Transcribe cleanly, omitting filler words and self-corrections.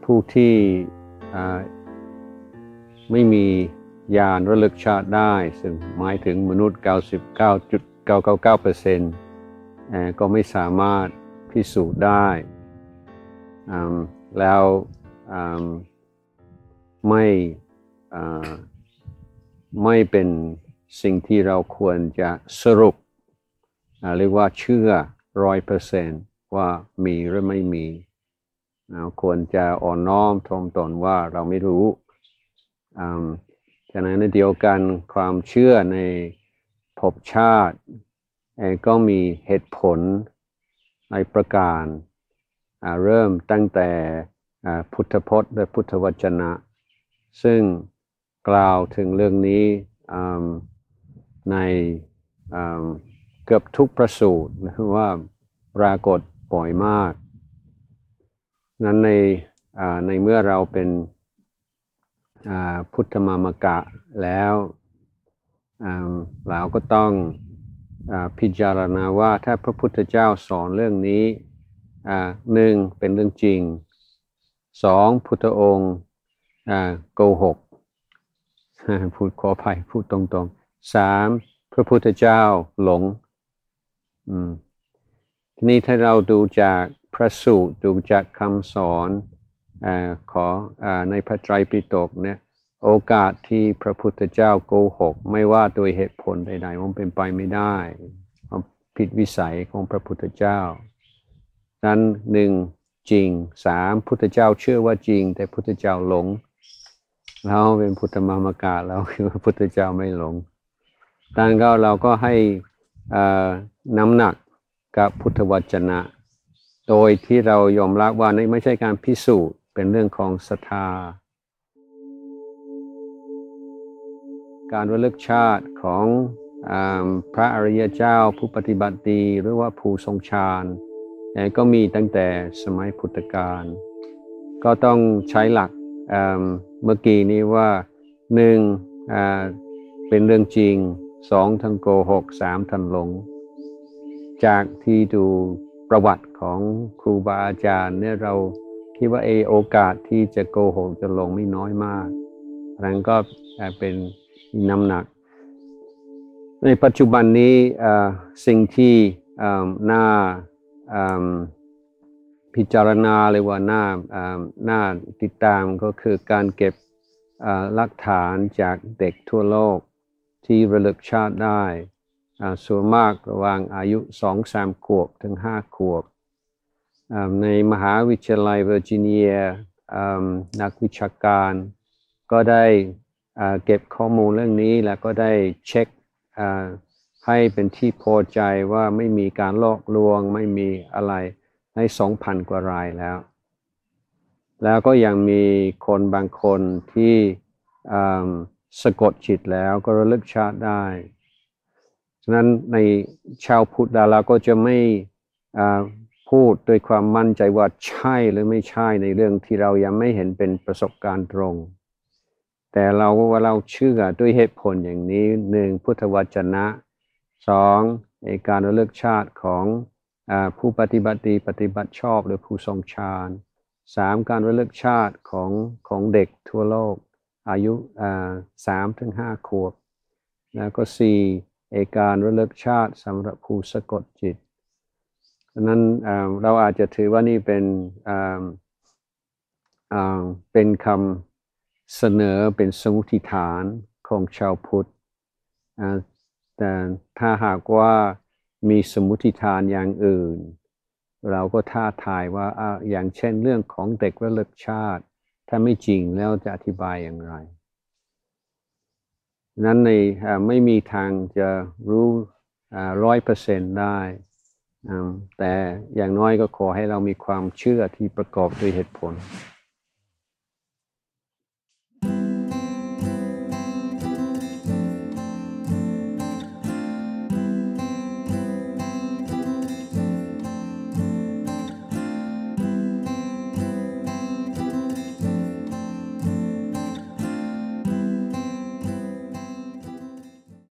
ผู้ที่ไม่มีญาณระลึกชาติได้ซึ่งหมายถึงมนุษย์ 99.999% ก็ไม่สามารถพิสูจน์ได้แล้วไม่เป็นสิ่งที่เราควรจะสรุปเรียกว่าเชื่อ 100% ว่ามีหรือไม่มีควรจะอ่อนน้อมถ่อมตนว่าเราไม่รู้ฉะนั้นในเดียวกันความเชื่อในภพชาติก็มีเหตุผลในประการเริ่มตั้งแต่พุทธพจน์และพุทธวจนะซึ่งกล่าวถึงเรื่องนี้ในเกือบทุกพระสูตรว่าปรากฏบ่อยมากนั้นในเมื่อเราเป็นพุทธมามกะแล้วเราก็ต้องพิจารณาว่าถ้าพระพุทธเจ้าสอนเรื่องนี้หนึ่งเป็นเรื่องจริงสองพุทธองค์โกหกพูดขออภัยพูดตรงๆสามพระพุทธเจ้าหลงทีนี้ถ้าเราดูจากพระสูตรดูจากคำสอนในพระไตรปิฎกเนี่ยโอกาสที่พระพุทธเจ้าโกหกไม่ว่าโดยเหตุผลใดๆมันเป็นไปไม่ได้ผิดวิสัยของพระพุทธเจ้านั้นหนึ่งจริงสามพุทธเจ้าเชื่อว่าจริงแต่พุทธเจ้าหลงเราเป็นพุทธมามกะแล้วคือพระพุทธเจ้าไม่หลงดังนั้นเราก็ให้น้ำหนักกับพุทธวจนะโดยที่เรายอมรับว่านี่ไม่ใช่การพิสูจน์เป็นเรื่องของศรัทธาการระลึกชาติของพระอริยเจ้าผู้ปฏิบัติดีหรือว่าผู้ทรงฌานก็มีตั้งแต่สมัยพุทธกาลก็ต้องใช้หลักเมื่อกี้นี้ว่าหนึ่งเป็นเรื่องจริงสองท่านโกหกสามท่านหลงจากที่ดูประวัติของครูบาอาจารย์เนี่ยเราคิดว่าโอกาสที่จะโกหกจะหลงไม่น้อยมากนั้นก็เป็นน้ำหนักในปัจจุบันนี้สิ่งที่น่าพิจารณาเลยว่าน่าติดตามก็คือการเก็บหลักฐานจากเด็กทั่วโลกที่ระลึกชาติได้ส่วนมากระหว่างอายุ 2-3 ขวบถึง 5 ขวบในมหาวิทยาลัยเวอร์จิเนียนักวิชาการก็ได้เก็บข้อมูลเรื่องนี้แล้วก็ได้เช็คให้เป็นที่พอใจว่าไม่มีการลอกลวงไม่มีอะไรใน 2,000 กว่ารายแล้วก็ยังมีคนบางคนที่สะกดจิตแล้วก็ระลึกชาติได้ฉะนั้นในชาวพุทธเราก็จะไม่พูดด้วยความมั่นใจว่าใช่หรือไม่ใช่ในเรื่องที่เรายังไม่เห็นเป็นประสบการณ์ตรงแต่เราเชื่อด้วยเหตุผลอย่างนี้หนึ่งพุทธวจนะสองการระลึกชาติของผู้ปฏิบัติดีปฏิบัติชอบหรือผู้ทรงฌานสามการระลึกชาติของเด็กทั่วโลกอายุ3-5 ขวบแล้วก็สี่การระลึกชาติสำหรับผู้สะกดจิตนั้นเราอาจจะถือว่านี่เป็นคำเสนอเป็นสมมุติฐานของชาวพุทธแต่ถ้าหากว่ามีสมมุติฐานอย่างอื่นเราก็ท้าทายว่าอย่างเช่นเรื่องของเด็กระลึกชาติถ้าไม่จริงแล้วจะอธิบายอย่างไรนั้นไม่มีทางจะรู้100% ได้แต่อย่างน้อยก็ขอให้เรามีความเชื่อที่ประกอบด้วยเหตุผล